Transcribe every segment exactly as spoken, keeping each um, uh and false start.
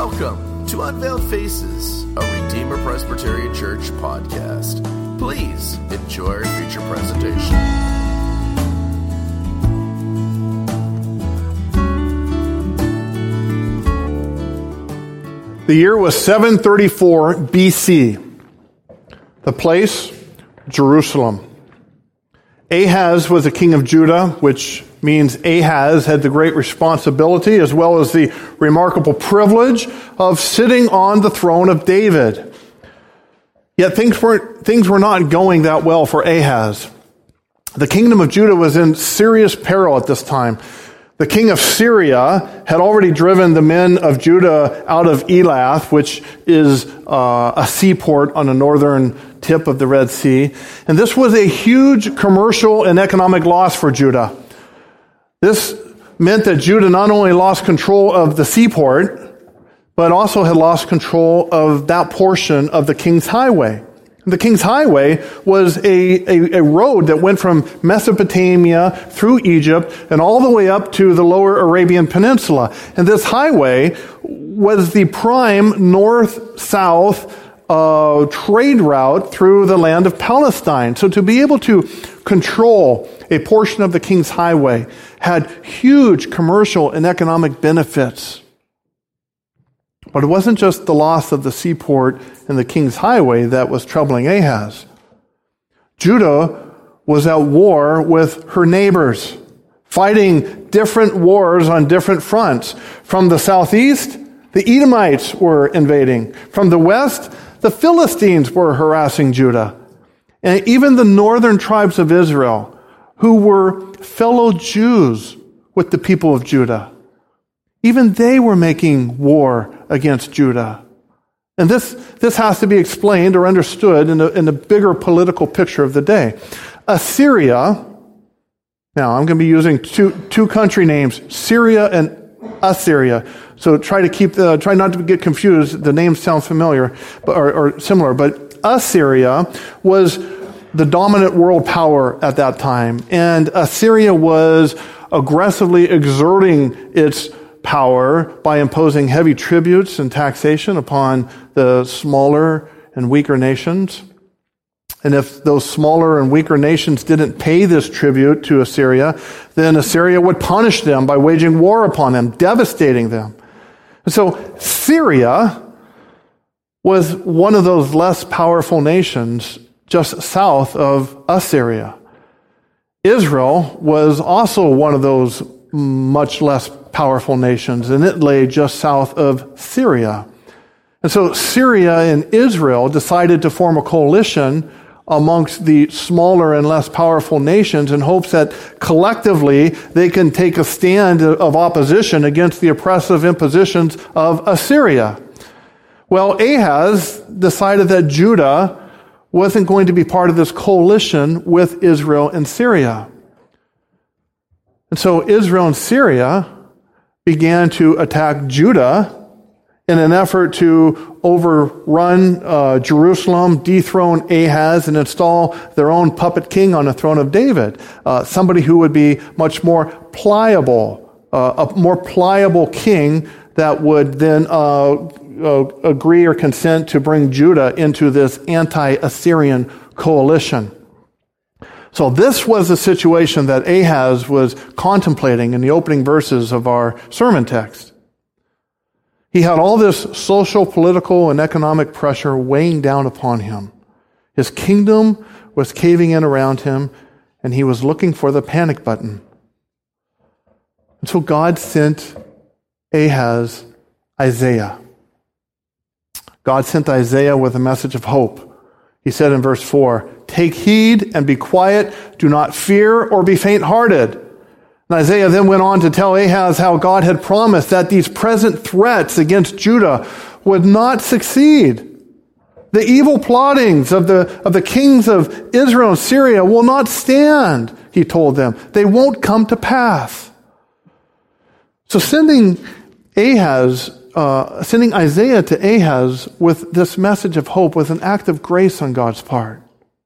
Welcome to Unveiled Faces, a Redeemer Presbyterian Church podcast. Please enjoy our feature presentation. The year was seven thirty-four B C. The place, Jerusalem. Ahaz was the king of Judah, which means Ahaz had the great responsibility as well as the remarkable privilege of sitting on the throne of David. Yet things weren't, things were not going that well for Ahaz. The kingdom of Judah was in serious peril at this time. The king of Syria had already driven the men of Judah out of Elath, which is uh, a seaport on the northern tip of the Red Sea. And this was a huge commercial and economic loss for Judah. This meant that Judah not only lost control of the seaport, but also had lost control of that portion of the King's Highway. The King's Highway was a, a, a road that went from Mesopotamia through Egypt and all the way up to the lower Arabian Peninsula. And this highway was the prime north-south uh, trade route through the land of Palestine. So to be able to control a portion of the King's Highway had huge commercial and economic benefits. But it wasn't just the loss of the seaport and the King's Highway that was troubling Ahaz. Judah was at war with her neighbors, fighting different wars on different fronts. From the southeast, the Edomites were invading. From the west, the Philistines were harassing Judah. And even the northern tribes of Israel, who were fellow Jews with the people of Judah, even they were making war against Judah. And this, this has to be explained or understood in the, in the bigger political picture of the day. Assyria, now I'm going to be using two, two country names, Syria and Assyria. So try to keep the, try not to get confused. The names sound familiar but, or, or similar, but Assyria was the dominant world power at that time. And Assyria was aggressively exerting its power by imposing heavy tributes and taxation upon the smaller and weaker nations. And if those smaller and weaker nations didn't pay this tribute to Assyria, then Assyria would punish them by waging war upon them, devastating them. And so Syria was one of those less powerful nations just south of Assyria. Israel was also one of those much less powerful nations, and it lay just south of Syria. And so Syria and Israel decided to form a coalition amongst the smaller and less powerful nations in hopes that collectively they can take a stand of opposition against the oppressive impositions of Assyria. Well, Ahaz decided that Judah wasn't going to be part of this coalition with Israel and Syria. And so Israel and Syria began to attack Judah in an effort to overrun uh, Jerusalem, dethrone Ahaz, and install their own puppet king on the throne of David, uh, somebody who would be much more pliable, uh, a more pliable king that would then uh, uh, agree or consent to bring Judah into this anti-Assyrian coalition. So this was the situation that Ahaz was contemplating in the opening verses of our sermon text. He had all this social, political, and economic pressure weighing down upon him. His kingdom was caving in around him, and he was looking for the panic button. And so God sent Ahaz Isaiah. God sent Isaiah with a message of hope. He said in verse four, "Take heed and be quiet. Do not fear or be faint-hearted." And Isaiah then went on to tell Ahaz how God had promised that these present threats against Judah would not succeed. The evil plottings of the, of the kings of Israel and Syria will not stand, he told them. They won't come to pass. So sending Ahaz Uh, sending Isaiah to Ahaz with this message of hope was an act of grace on God's part.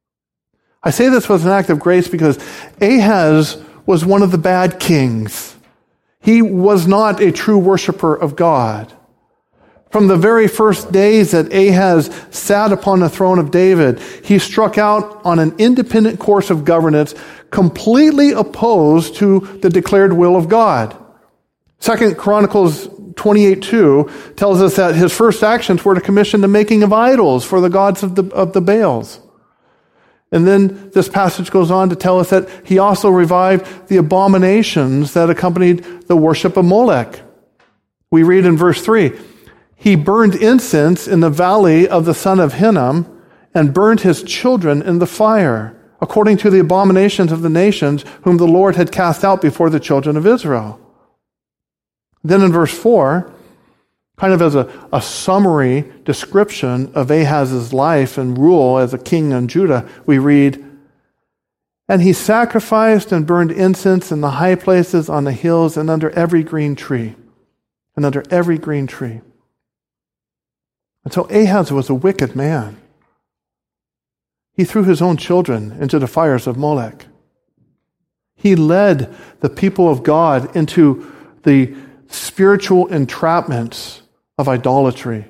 I say this was an act of grace because Ahaz was one of the bad kings. He was not a true worshiper of God. From the very first days that Ahaz sat upon the throne of David, he struck out on an independent course of governance, completely opposed to the declared will of God. Second Chronicles twenty-eight two tells us that his first actions were to commission the making of idols for the gods of the, of the Baals. And then this passage goes on to tell us that he also revived the abominations that accompanied the worship of Molech. We read in verse three, he burned incense in the valley of the son of Hinnom and burned his children in the fire, according to the abominations of the nations whom the Lord had cast out before the children of Israel. Then in verse four, kind of as a, a summary description of Ahaz's life and rule as a king in Judah, we read, and he sacrificed and burned incense in the high places on the hills and under every green tree. And under every green tree. And so Ahaz was a wicked man. He threw his own children into the fires of Molech. He led the people of God into the spiritual entrapments of idolatry.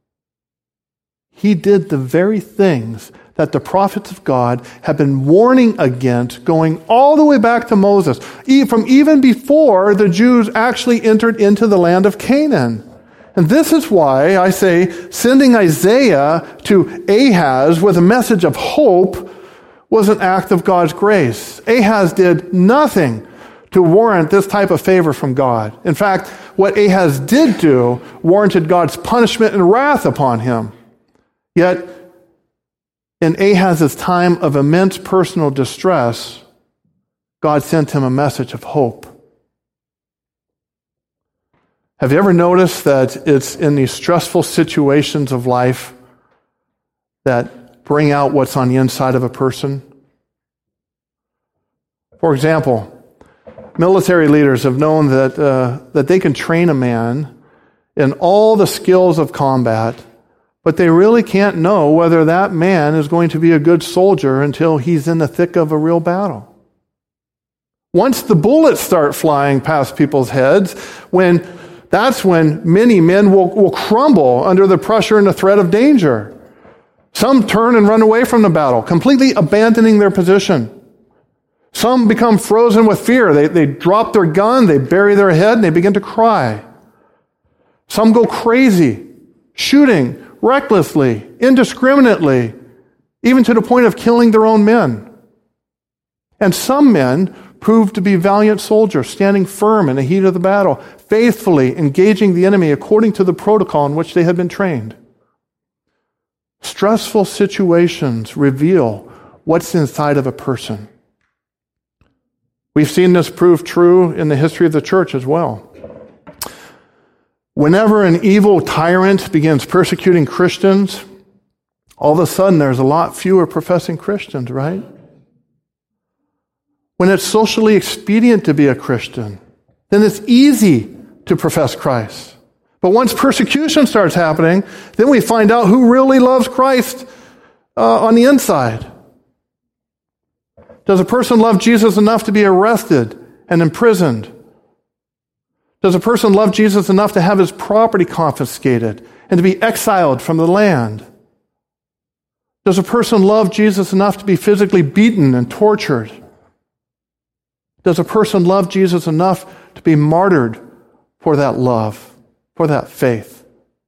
He did the very things that the prophets of God have been warning against, going all the way back to Moses, from even before the Jews actually entered into the land of Canaan. And this is why I say sending Isaiah to Ahaz with a message of hope was an act of God's grace. Ahaz did nothing to warrant this type of favor from God. In fact, what Ahaz did do warranted God's punishment and wrath upon him. Yet, in Ahaz's time of immense personal distress, God sent him a message of hope. Have you ever noticed that it's in these stressful situations of life that bring out what's on the inside of a person? For example, military leaders have known that uh, that they can train a man in all the skills of combat, but they really can't know whether that man is going to be a good soldier until he's in the thick of a real battle. Once the bullets start flying past people's heads, when that's when many men will, will crumble under the pressure and the threat of danger. Some turn and run away from the battle, completely abandoning their position. Some become frozen with fear. They, they drop their gun, they bury their head, and they begin to cry. Some go crazy, shooting recklessly, indiscriminately, even to the point of killing their own men. And some men prove to be valiant soldiers, standing firm in the heat of the battle, faithfully engaging the enemy according to the protocol in which they had been trained. Stressful situations reveal what's inside of a person. We've seen this prove true in the history of the church as well. Whenever an evil tyrant begins persecuting Christians, all of a sudden there's a lot fewer professing Christians, right? When it's socially expedient to be a Christian, then it's easy to profess Christ. But once persecution starts happening, then we find out who really loves Christ uh, on the inside. Does a person love Jesus enough to be arrested and imprisoned? Does a person love Jesus enough to have his property confiscated and to be exiled from the land? Does a person love Jesus enough to be physically beaten and tortured? Does a person love Jesus enough to be martyred for that love, for that faith?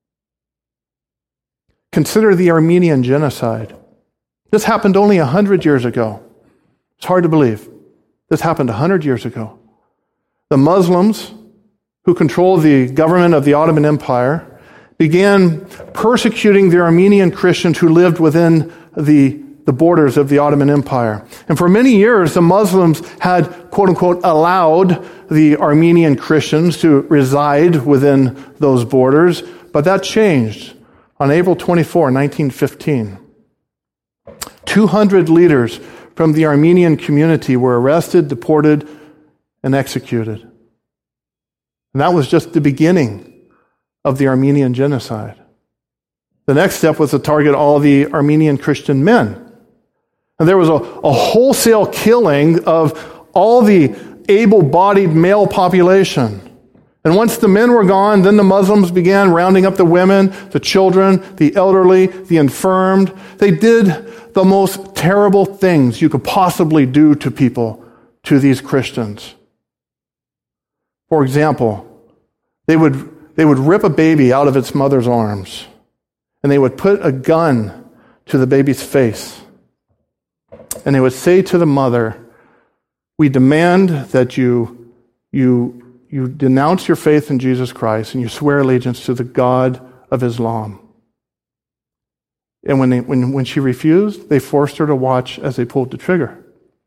Consider the Armenian genocide. This happened only a hundred years ago. It's hard to believe. This happened a hundred years ago. The Muslims, who controlled the government of the Ottoman Empire, began persecuting the Armenian Christians who lived within the the borders of the Ottoman Empire. And for many years, the Muslims had, quote unquote, allowed the Armenian Christians to reside within those borders, but that changed on April twenty-fourth, nineteen fifteen. two hundred leaders from the Armenian community were arrested, deported, and executed. And that was just the beginning of the Armenian genocide. The next step was to target all the Armenian Christian men. And there was a, a wholesale killing of all the able-bodied male population. And once the men were gone, then the Muslims began rounding up the women, the children, the elderly, the infirmed. They did the most terrible things you could possibly do to people, to these Christians. For example, they would, they would rip a baby out of its mother's arms, and they would put a gun to the baby's face. And they would say to the mother, "We demand that you, you, you denounce your faith in Jesus Christ and you swear allegiance to the God of Islam." And when, they, when, when she refused, they forced her to watch as they pulled the trigger.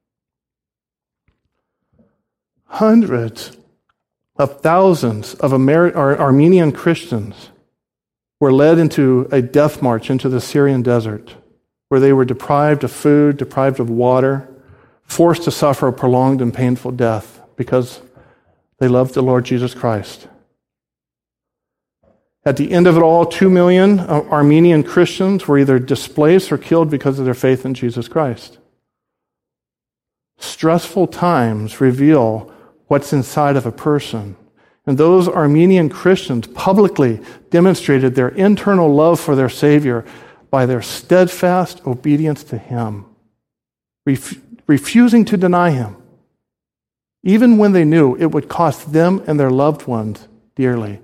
Hundreds of thousands of Amer- Ar- Armenian Christians were led into a death march into the Syrian desert, where they were deprived of food, deprived of water, forced to suffer a prolonged and painful death because they loved the Lord Jesus Christ. At the end of it all, two million Armenian Christians were either displaced or killed because of their faith in Jesus Christ. Stressful times reveal what's inside of a person. And those Armenian Christians publicly demonstrated their internal love for their Savior by their steadfast obedience to Him, ref- refusing to deny Him, even when they knew it would cost them and their loved ones dearly.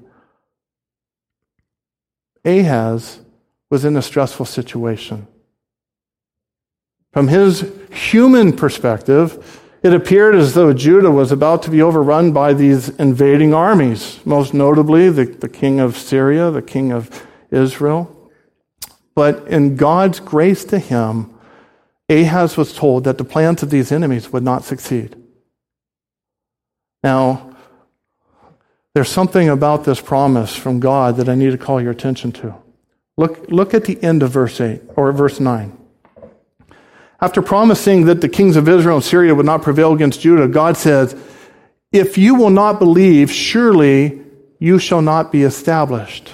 Ahaz was in a stressful situation. From his human perspective, it appeared as though Judah was about to be overrun by these invading armies, most notably the, the king of Syria, the king of Israel. But in God's grace to him, Ahaz was told that the plans of these enemies would not succeed. Now, there's something about this promise from God that I need to call your attention to. Look, look at the end of verse eight, or verse nine. After promising that the kings of Israel and Syria would not prevail against Judah, God says, "If you will not believe, surely you shall not be established."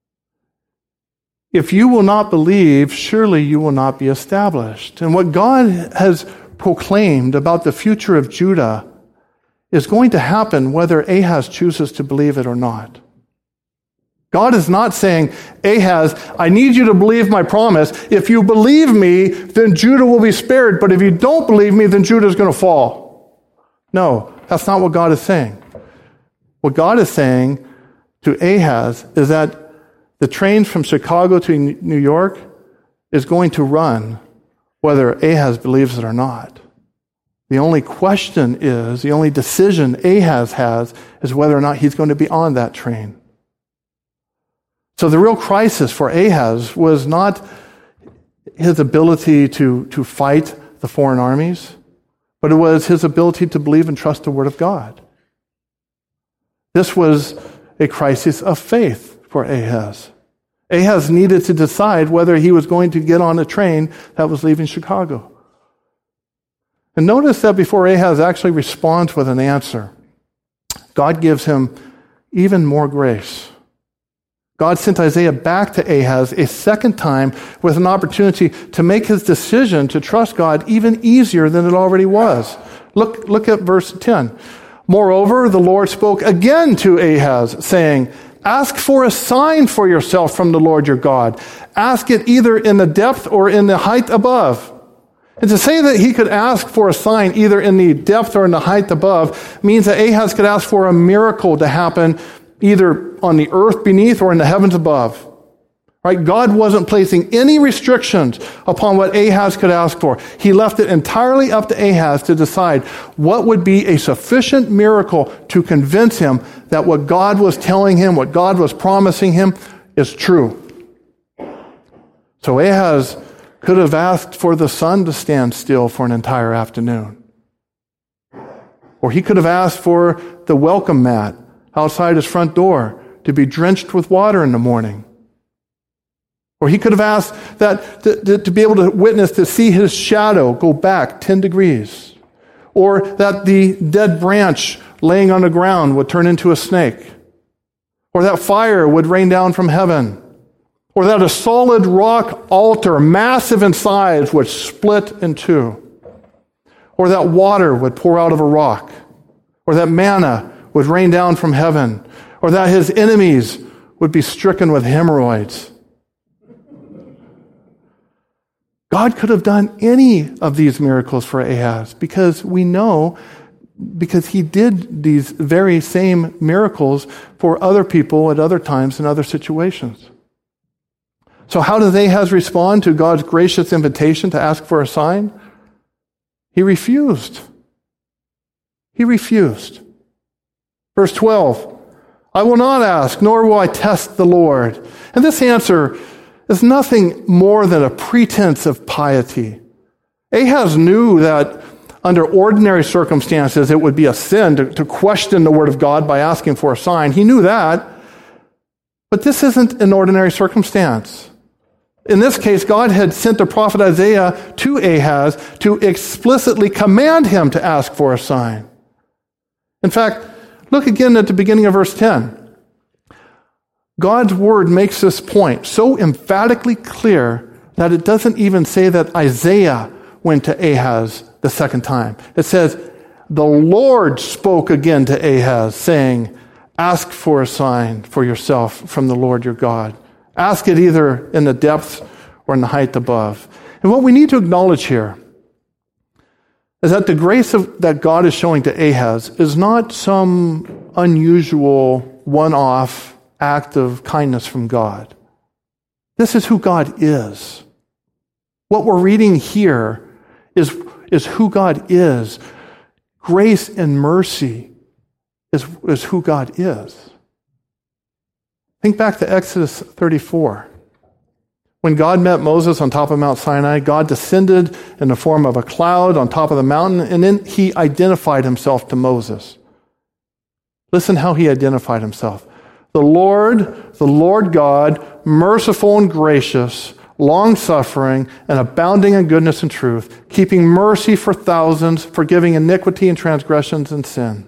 If you will not believe, surely you will not be established. And what God has proclaimed about the future of Judah is going to happen whether Ahaz chooses to believe it or not. God is not saying, "Ahaz, I need you to believe my promise. If you believe me, then Judah will be spared. But if you don't believe me, then Judah is going to fall." No, that's not what God is saying. What God is saying to Ahaz is that the train from Chicago to New York is going to run whether Ahaz believes it or not. The only question is, the only decision Ahaz has is whether or not he's going to be on that train. So the real crisis for Ahaz was not his ability to, to fight the foreign armies, but it was his ability to believe and trust the Word of God. This was a crisis of faith for Ahaz. Ahaz needed to decide whether he was going to get on a train that was leaving Chicago. And notice that before Ahaz actually responds with an answer, God gives him even more grace. God sent Isaiah back to Ahaz a second time with an opportunity to make his decision to trust God even easier than it already was. Look, look at verse ten. "Moreover, the Lord spoke again to Ahaz, saying, Ask for a sign for yourself from the Lord your God. Ask it either in the depth or in the height above." And to say that he could ask for a sign either in the depth or in the height above means that Ahaz could ask for a miracle to happen either on the earth beneath or in the heavens above. Right? God wasn't placing any restrictions upon what Ahaz could ask for. He left it entirely up to Ahaz to decide what would be a sufficient miracle to convince him that what God was telling him, what God was promising him, is true. So Ahaz could have asked for the sun to stand still for an entire afternoon. Or he could have asked for the welcome mat outside his front door to be drenched with water in the morning. Or he could have asked that to, to, to be able to witness, to see his shadow go back ten degrees. Or that the dead branch laying on the ground would turn into a snake. Or that fire would rain down from heaven. Or that a solid rock altar, massive in size, would split in two. Or that water would pour out of a rock. Or that manna would rain down from heaven. or that his enemies would be stricken with hemorrhoids. God could have done any of these miracles for Ahaz because we know, because he did these very same miracles for other people at other times in other situations. So how does Ahaz respond to God's gracious invitation to ask for a sign? He refused. He refused. Verse twelve, I will not ask, nor will I test the Lord. And this answer is nothing more than a pretense of piety. Ahaz knew that under ordinary circumstances it would be a sin to, to question the word of God by asking for a sign. He knew that. But this isn't an ordinary circumstance. In this case, God had sent the prophet Isaiah to Ahaz to explicitly command him to ask for a sign. In fact, look again at the beginning of verse ten. God's word makes this point so emphatically clear that it doesn't even say that Isaiah went to Ahaz the second time. It says, the Lord spoke again to Ahaz, saying, ask for a sign for yourself from the Lord your God. Ask it either in the depths or in the height above. And what we need to acknowledge here is that the grace of, that God is showing to Ahaz is not some unusual one-off act of kindness from God. This is who God is. What we're reading here is, is who God is. Grace and mercy is, is who God is. Think back to Exodus thirty-four. When God met Moses on top of Mount Sinai, God descended in the form of a cloud on top of the mountain, and then he identified himself to Moses. Listen how he identified himself. The Lord, the Lord God, merciful and gracious, long-suffering, and abounding in goodness and truth, keeping mercy for thousands, forgiving iniquity and transgressions and sin.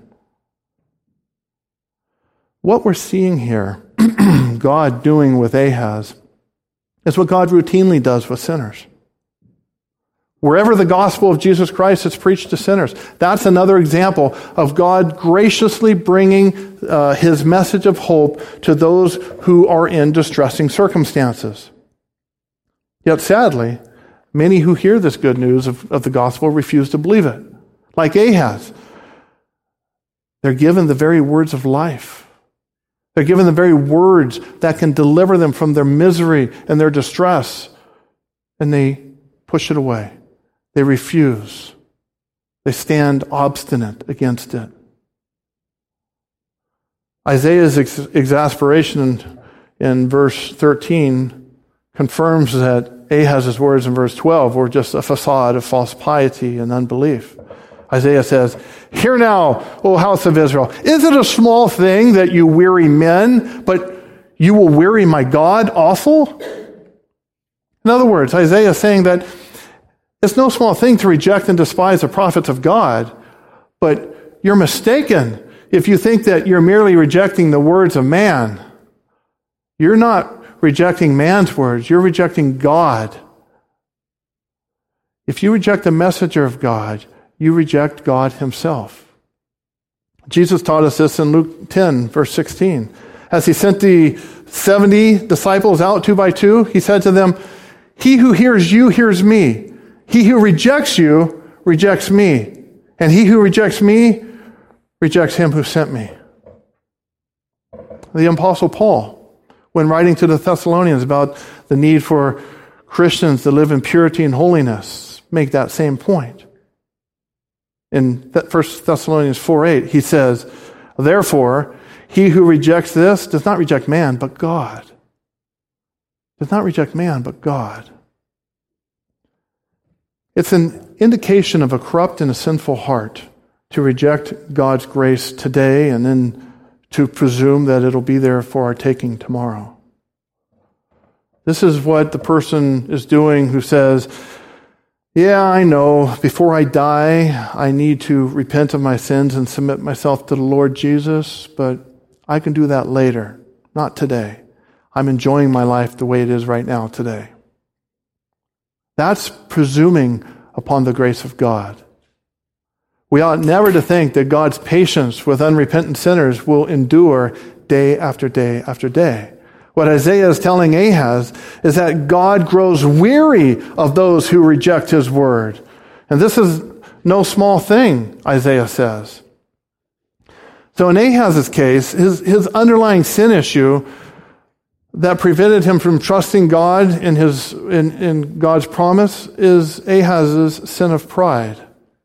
What we're seeing here, God doing with Ahaz, is what God routinely does with sinners. Wherever the gospel of Jesus Christ is preached to sinners, that's another example of God graciously bringing uh, his message of hope to those who are in distressing circumstances. Yet sadly, many who hear this good news of, of the gospel refuse to believe it. Like Ahaz, they're given the very words of life. They're given the very words that can deliver them from their misery and their distress, and they push it away. They refuse. They stand obstinate against it. Isaiah's ex- exasperation in, in verse thirteen confirms that Ahaz's words in verse twelve were just a facade of false piety and unbelief. Isaiah says, hear now, O house of Israel, is it a small thing that you weary men, but you will weary my God also? In other words, Isaiah is saying that it's no small thing to reject and despise the prophets of God, but you're mistaken if you think that you're merely rejecting the words of man. You're not rejecting man's words, you're rejecting God. If you reject the messenger of God, you reject God himself. Jesus taught us this in Luke ten, verse sixteen. As he sent the seventy disciples out two by two, he said to them, he who hears you hears me. He who rejects you rejects me. And he who rejects me rejects him who sent me. The Apostle Paul, when writing to the Thessalonians about the need for Christians to live in purity and holiness, make that same point. In First Thessalonians four eight, he says, therefore, he who rejects this does not reject man, but God. Does not reject man, but God. It's an indication of a corrupt and a sinful heart to reject God's grace today and then to presume that it'll be there for our taking tomorrow. This is what the person is doing who says, yeah, I know, before I die, I need to repent of my sins and submit myself to the Lord Jesus, but I can do that later, not today. I'm enjoying my life the way it is right now today. That's presuming upon the grace of God. We ought never to think that God's patience with unrepentant sinners will endure day after day after day. What Isaiah is telling Ahaz is that God grows weary of those who reject his word. And this is no small thing, Isaiah says. So in Ahaz's case, his, his underlying sin issue that prevented him from trusting God in his in, in God's promise is Ahaz's sin of pride.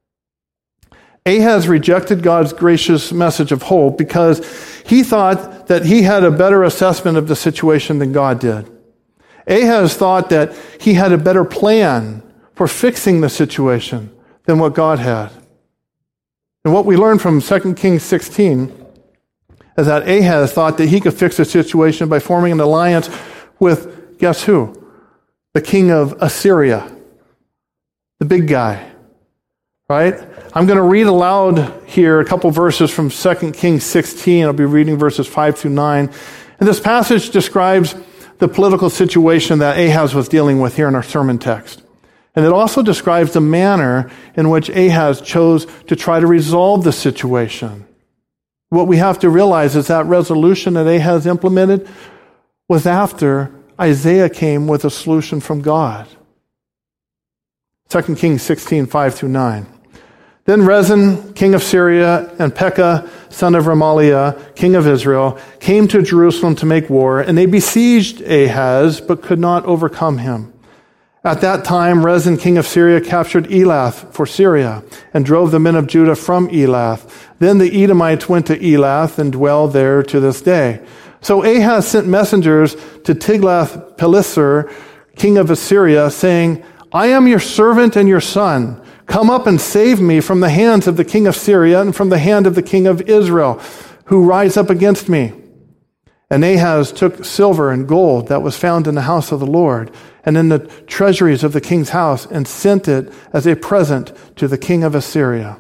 Ahaz rejected God's gracious message of hope because he thought that he had a better assessment of the situation than God did. Ahaz thought that he had a better plan for fixing the situation than what God had. And what we learn from Second Kings sixteen is that Ahaz thought that he could fix the situation by forming an alliance with, guess who? The king of Assyria, the big guy, right? I'm going to read aloud here a couple verses from Second Kings sixteen. I'll be reading verses five through nine. And this passage describes the political situation that Ahaz was dealing with here in our sermon text. And it also describes the manner in which Ahaz chose to try to resolve the situation. What we have to realize is that resolution that Ahaz implemented was after Isaiah came with a solution from God. Second Kings sixteen, five through nine. Then Rezin, king of Syria, and Pekah, son of Remaliah, king of Israel, came to Jerusalem to make war, and they besieged Ahaz, but could not overcome him. At that time, Rezin, king of Syria, captured Elath for Syria and drove the men of Judah from Elath. Then the Edomites went to Elath and dwell there to this day. So Ahaz sent messengers to Tiglath-Pileser, king of Assyria, saying, I am your servant and your son. Come up and save me from the hands of the king of Syria and from the hand of the king of Israel, who rise up against me. And Ahaz took silver and gold that was found in the house of the Lord and in the treasuries of the king's house and sent it as a present to the king of Assyria.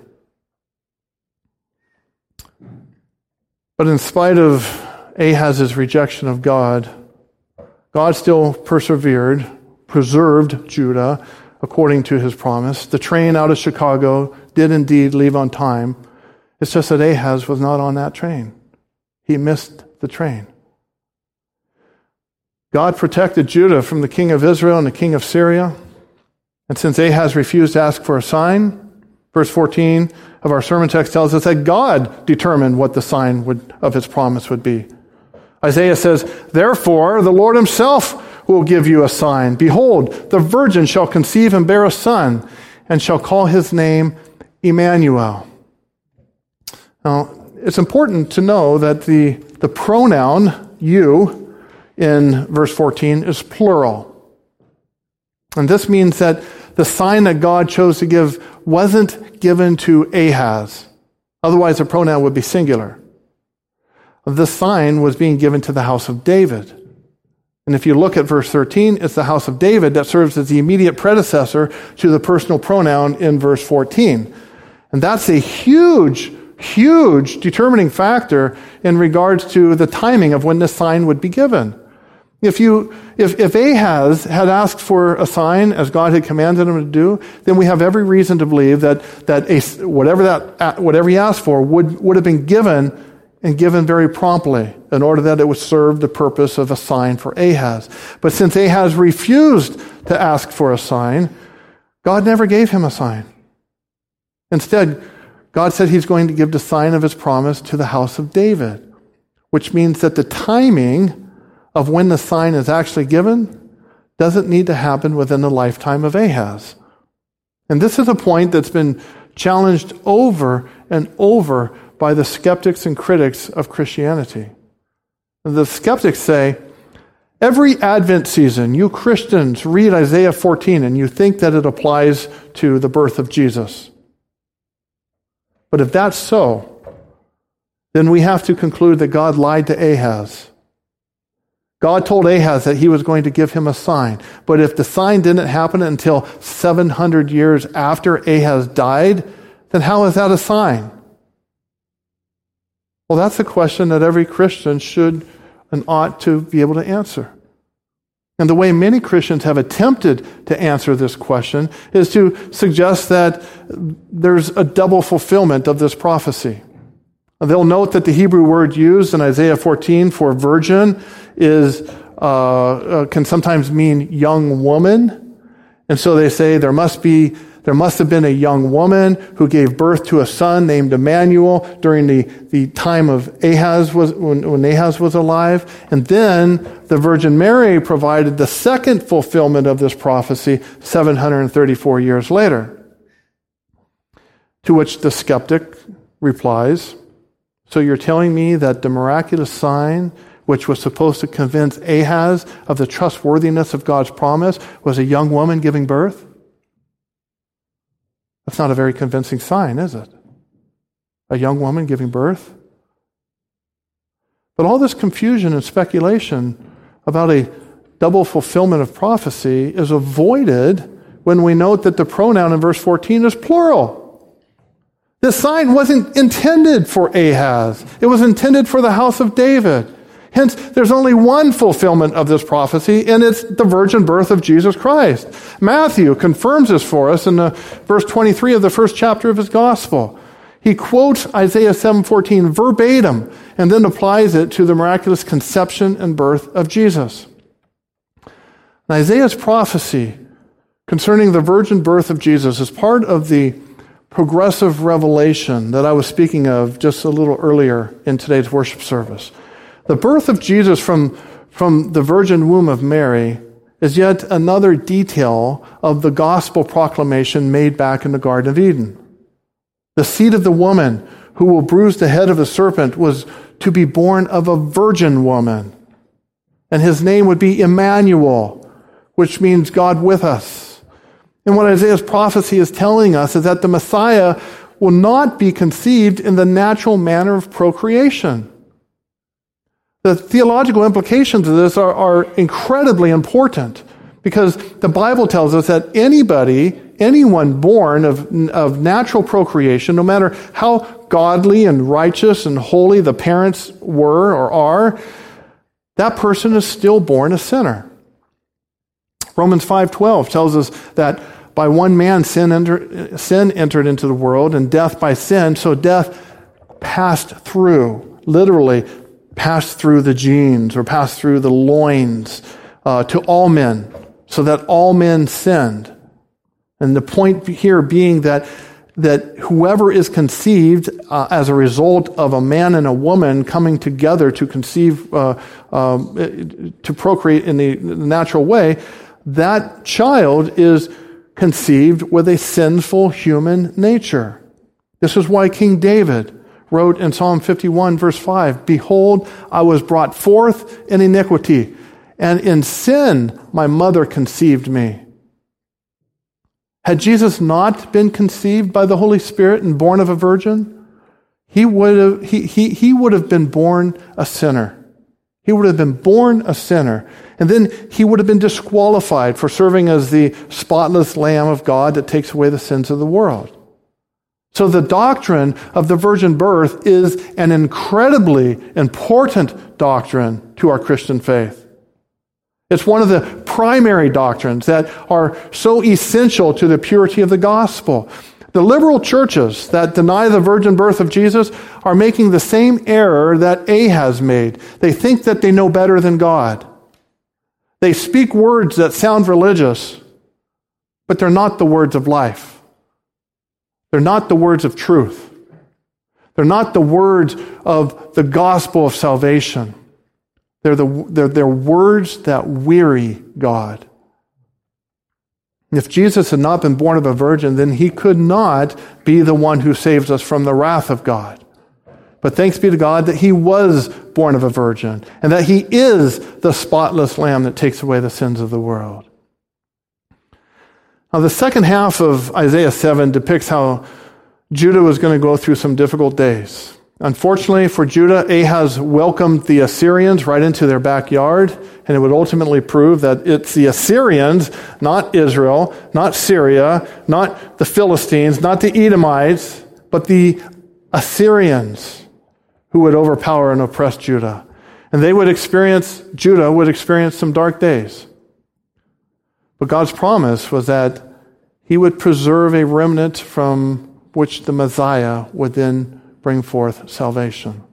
But in spite of Ahaz's rejection of God, God still persevered, preserved Judah according to his promise. The train out of Chicago did indeed leave on time. It's just that Ahaz was not on that train. He missed the train. God protected Judah from the king of Israel and the king of Syria. And since Ahaz refused to ask for a sign, verse fourteen of our sermon text tells us that God determined what the sign would, of his promise would be. Isaiah says, therefore, the Lord himself will give you a sign. Behold, the virgin shall conceive and bear a son, and shall call his name Emmanuel. Now, it's important to know that the, the pronoun you in verse fourteen is plural. And this means that the sign that God chose to give wasn't given to Ahaz. Otherwise, the pronoun would be singular. The sign was being given to the house of David. And if you look at verse thirteen, it's the house of David that serves as the immediate predecessor to the personal pronoun in verse fourteen. And that's a huge, huge determining factor in regards to the timing of when this sign would be given. If you, if, if Ahaz had asked for a sign as God had commanded him to do, then we have every reason to believe that, that a, whatever that, whatever he asked for would, would have been given and given very promptly in order that it would serve the purpose of a sign for Ahaz. But since Ahaz refused to ask for a sign, God never gave him a sign. Instead, God said he's going to give the sign of his promise to the house of David, which means that the timing of when the sign is actually given doesn't need to happen within the lifetime of Ahaz. And this is a point that's been challenged over and over by the skeptics and critics of Christianity. The skeptics say, every Advent season, you Christians read Isaiah fourteen and you think that it applies to the birth of Jesus. But if that's so, then we have to conclude that God lied to Ahaz. God told Ahaz that he was going to give him a sign. But if the sign didn't happen until seven hundred years after Ahaz died, then how is that a sign? Well, that's a question that every Christian should and ought to be able to answer. And the way many Christians have attempted to answer this question is to suggest that there's a double fulfillment of this prophecy. They'll note that the Hebrew word used in Isaiah fourteen for virgin is uh, uh, can sometimes mean young woman. And so they say there must be there must have been a young woman who gave birth to a son named Emmanuel during the, the time of Ahaz was when, when Ahaz was alive. And then the Virgin Mary provided the second fulfillment of this prophecy seven hundred thirty-four years later. To which the skeptic replies, so you're telling me that the miraculous sign, which was supposed to convince Ahaz of the trustworthiness of God's promise, was a young woman giving birth? That's not a very convincing sign, is it? A young woman giving birth? But all this confusion and speculation about a double fulfillment of prophecy is avoided when we note that the pronoun in verse fourteen is plural. This sign wasn't intended for Ahaz. It was intended for the house of David. Hence, there's only one fulfillment of this prophecy, and it's the virgin birth of Jesus Christ. Matthew confirms this for us in the verse twenty-three of the first chapter of his gospel. He quotes Isaiah seven fourteen verbatim and then applies it to the miraculous conception and birth of Jesus. And Isaiah's prophecy concerning the virgin birth of Jesus is part of the progressive revelation that I was speaking of just a little earlier in today's worship service. The birth of Jesus from, from the virgin womb of Mary is yet another detail of the gospel proclamation made back in the Garden of Eden. The seed of the woman who will bruise the head of the serpent was to be born of a virgin woman. And his name would be Emmanuel, which means God with us. And what Isaiah's prophecy is telling us is that the Messiah will not be conceived in the natural manner of procreation. The theological implications of this are, are incredibly important because the Bible tells us that anybody, anyone born of, of natural procreation, no matter how godly and righteous and holy the parents were or are, that person is still born a sinner. Romans five twelve tells us that by one man sin, enter, sin entered into the world, and death by sin, so death passed through, literally passed through the genes or passed through the loins uh, to all men, so that all men sinned. And the point here being that that whoever is conceived uh, as a result of a man and a woman coming together to conceive, uh, um, to procreate in the natural way, that child is conceived with a sinful human nature. This is why King David wrote in Psalm fifty-one, verse five, "Behold, I was brought forth in iniquity, and in sin my mother conceived me." Had Jesus not been conceived by the Holy Spirit and born of a virgin, he would have, he, he, he would have been born a sinner. He would have been born a sinner. And then he would have been disqualified for serving as the spotless Lamb of God that takes away the sins of the world. So the doctrine of the virgin birth is an incredibly important doctrine to our Christian faith. It's one of the primary doctrines that are so essential to the purity of the gospel. The liberal churches that deny the virgin birth of Jesus are making the same error that Ahaz made. They think that they know better than God. They speak words that sound religious, but they're not the words of life. They're not the words of truth. They're not the words of the gospel of salvation. They're, the, they're, they're words that weary God. If Jesus had not been born of a virgin, then he could not be the one who saves us from the wrath of God. But thanks be to God that he was born of a virgin and that he is the spotless Lamb that takes away the sins of the world. Now, the second half of Isaiah seven depicts how Judah was going to go through some difficult days. Unfortunately for Judah, Ahaz welcomed the Assyrians right into their backyard, and it would ultimately prove that it's the Assyrians, not Israel, not Syria, not the Philistines, not the Edomites, but the Assyrians who would overpower and oppress Judah. And they would experience, Judah would experience some dark days. But God's promise was that he would preserve a remnant from which the Messiah would then bring forth salvation.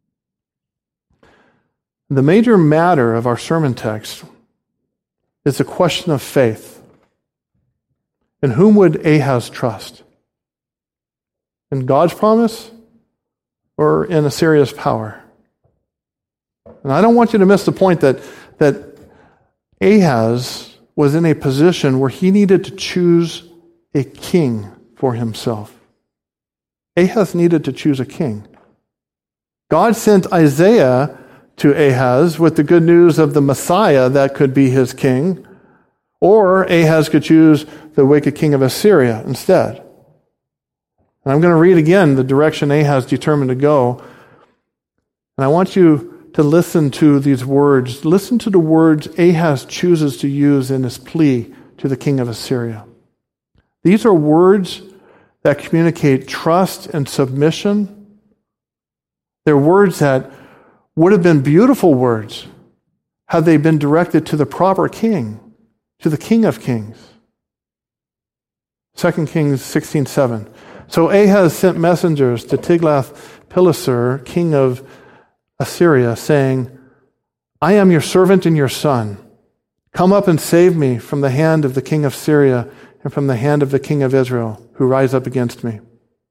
The major matter of our sermon text is a question of faith. In whom would Ahaz trust? In God's promise or in Assyria's power? And I don't want you to miss the point that, that Ahaz was in a position where he needed to choose a king for himself. Ahaz needed to choose a king. God sent Isaiah to Ahaz with the good news of the Messiah that could be his king, or Ahaz could choose the wicked king of Assyria instead. And I'm going to read again the direction Ahaz determined to go. And I want you to listen to these words. Listen to the words Ahaz chooses to use in his plea to the king of Assyria. These are words that communicate trust and submission. They're words that would have been beautiful words had they been directed to the proper king, to the King of Kings. Second Kings sixteen seven. So Ahaz sent messengers to Tiglath-Pileser, king of Assyria, saying, I am your servant and your son. Come up and save me from the hand of the king of Syria and from the hand of the king of Israel, who rise up against me.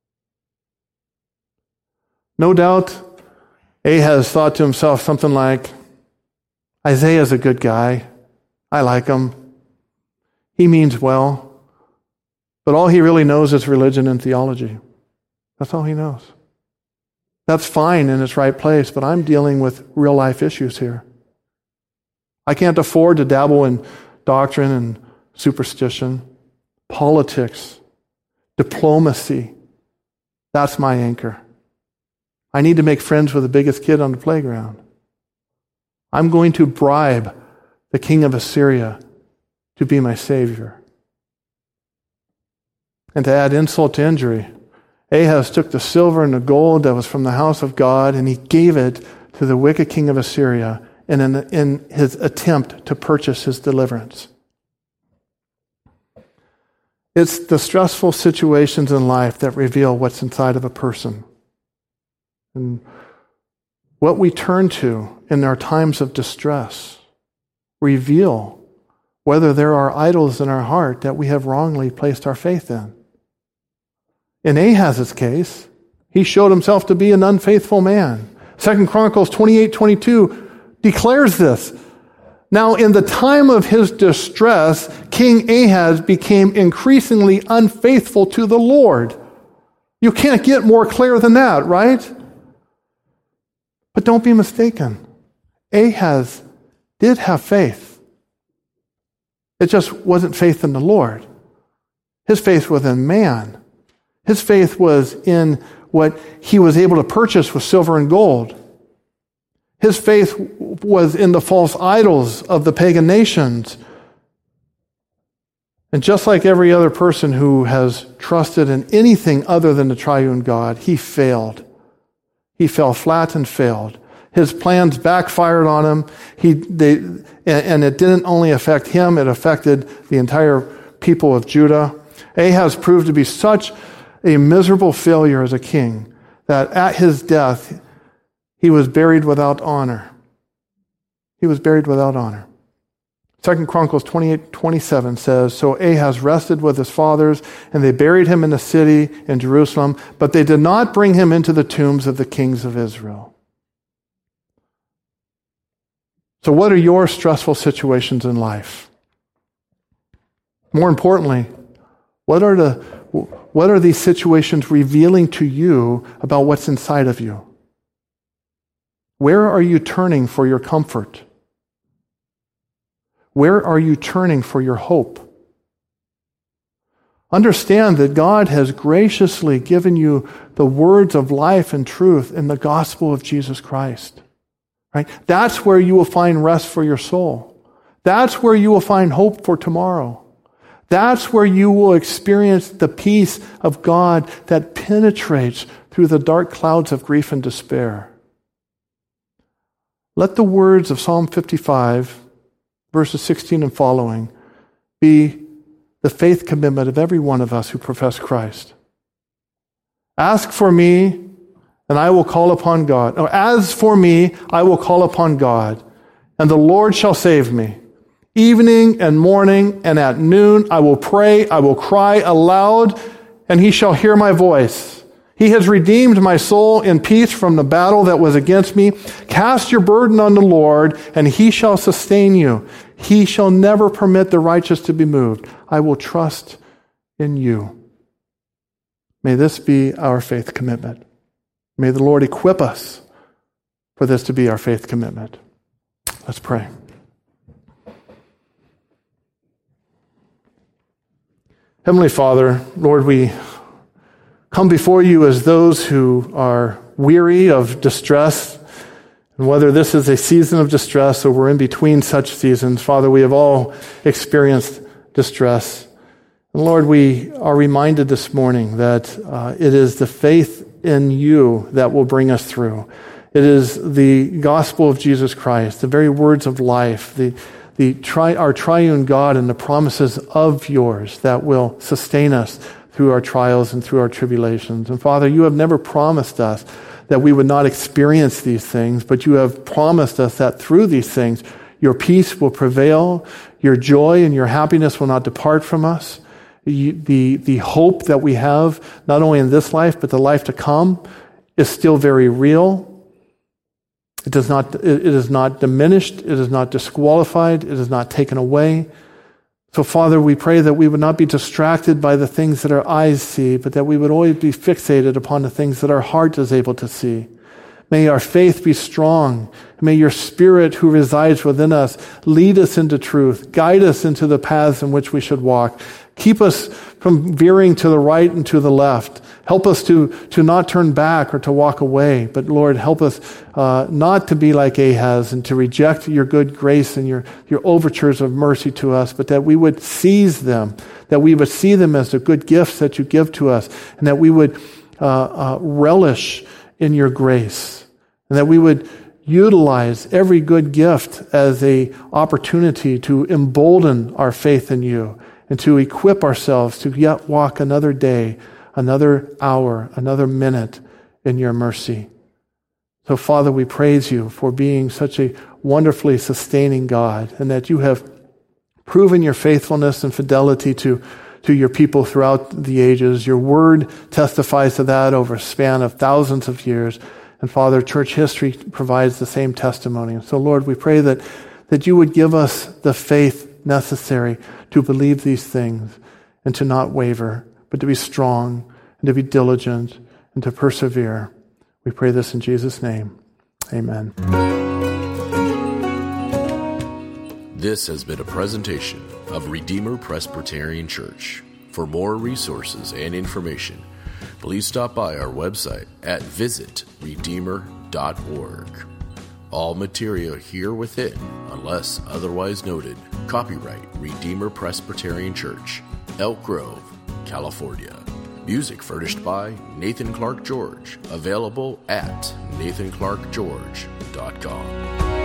No doubt, Ahaz thought to himself something like, Isaiah's a good guy. I like him. He means well. But all he really knows is religion and theology. That's all he knows. That's fine in its right place, but I'm dealing with real life issues here. I can't afford to dabble in doctrine and superstition, politics, diplomacy. That's my anchor. I need to make friends with the biggest kid on the playground. I'm going to bribe the king of Assyria to be my savior. And to add insult to injury, Ahaz took the silver and the gold that was from the house of God, and he gave it to the wicked king of Assyria in, an, in his attempt to purchase his deliverance. It's the stressful situations in life that reveal what's inside of a person. And what we turn to in our times of distress reveal whether there are idols in our heart that we have wrongly placed our faith in. In Ahaz's case, he showed himself to be an unfaithful man. Second Chronicles twenty-eight twenty-two declares this. Now, in the time of his distress, King Ahaz became increasingly unfaithful to the Lord. You can't get more clear than that, right? But don't be mistaken. Ahaz did have faith. It just wasn't faith in the Lord. His faith was in man. His faith was in what he was able to purchase with silver and gold. His faith was in the false idols of the pagan nations. And just like every other person who has trusted in anything other than the triune God, he failed. He fell flat and failed. His plans backfired on him. He, they, and it didn't only affect him, it affected the entire people of Judah. Ahaz proved to be such a miserable failure as a king that at his death, he was buried without honor. He was buried without honor. Second Chronicles twenty-eight twenty-seven says, So Ahaz rested with his fathers, and they buried him in the city in Jerusalem, but they did not bring him into the tombs of the kings of Israel. So what are your stressful situations in life? More importantly, what are the what are these situations revealing to you about what's inside of you? Where are you turning for your comfort? Where are you turning for your hope? Understand that God has graciously given you the words of life and truth in the gospel of Jesus Christ. Right? That's where you will find rest for your soul. That's where you will find hope for tomorrow. That's where you will experience the peace of God that penetrates through the dark clouds of grief and despair. Let the words of Psalm fifty-five, verses sixteen and following, be the faith commitment of every one of us who profess Christ. Ask for me, and I will call upon God. Oh, as for me, I will call upon God, and the Lord shall save me. Evening and morning and at noon I will pray, I will cry aloud, and he shall hear my voice. He has redeemed my soul in peace from the battle that was against me. Cast your burden on the Lord, and he shall sustain you. He shall never permit the righteous to be moved. I will trust in you. May this be our faith commitment. May the Lord equip us for this to be our faith commitment. Let's pray. Heavenly Father, Lord, we come before you as those who are weary of distress. And whether this is a season of distress or we're in between such seasons, Father, we have all experienced distress. And Lord, we are reminded this morning that uh, it is the faith in you that will bring us through. It is the gospel of Jesus Christ, the very words of life, the, the tri- our triune God and the promises of yours that will sustain us through our trials and through our tribulations. And Father, you have never promised us that we would not experience these things, but you have promised us that through these things, your peace will prevail, your joy and your happiness will not depart from us. You, the, the hope that we have, not only in this life, but the life to come, is still very real. It does not, it, it is not diminished, it is not disqualified, it is not taken away. So, Father, we pray that we would not be distracted by the things that our eyes see, but that we would always be fixated upon the things that our heart is able to see. May our faith be strong. May your Spirit who resides within us lead us into truth, guide us into the paths in which we should walk. Keep us from veering to the right and to the left. Help us to, to not turn back or to walk away. But Lord, help us uh, not to be like Ahaz and to reject your good grace and your, your overtures of mercy to us, but that we would seize them, that we would see them as the good gifts that you give to us, and that we would uh, uh, relish in your grace, and that we would utilize every good gift as an opportunity to embolden our faith in you and to equip ourselves to yet walk another day, another hour, another minute in your mercy. So, Father, we praise you for being such a wonderfully sustaining God, and that you have proven your faithfulness and fidelity to, to your people throughout the ages. Your word testifies to that over a span of thousands of years. And Father, church history provides the same testimony. And so, Lord, we pray that, that you would give us the faith necessary to believe these things and to not waver, but to be strong and to be diligent and to persevere. We pray this in Jesus' name. Amen. This has been a presentation of Redeemer Presbyterian Church. For more resources and information, please stop by our website at visit redeemer dot org. All material here within, unless otherwise noted, copyright Redeemer Presbyterian Church, Elk Grove, California. Music furnished by Nathan Clark George, available at nathan clark george dot com.